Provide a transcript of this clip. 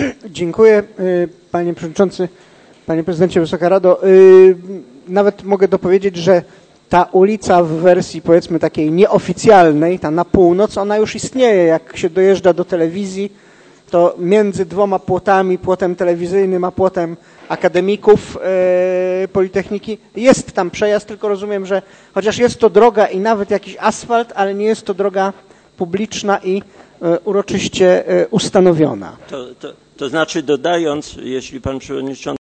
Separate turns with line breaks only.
Dziękuję, panie przewodniczący, panie prezydencie, Wysoka Rado. Nawet mogę dopowiedzieć, że ta ulica w wersji, powiedzmy, takiej nieoficjalnej, ta na północ, ona już istnieje. Jak się dojeżdża do telewizji, to między dwoma płotami, płotem telewizyjnym a płotem akademików Politechniki, jest tam przejazd, tylko rozumiem, że chociaż jest to droga i nawet jakiś asfalt, ale nie jest to droga publiczna i uroczyście ustanowiona.
To znaczy, dodając, jeśli pan przewodniczący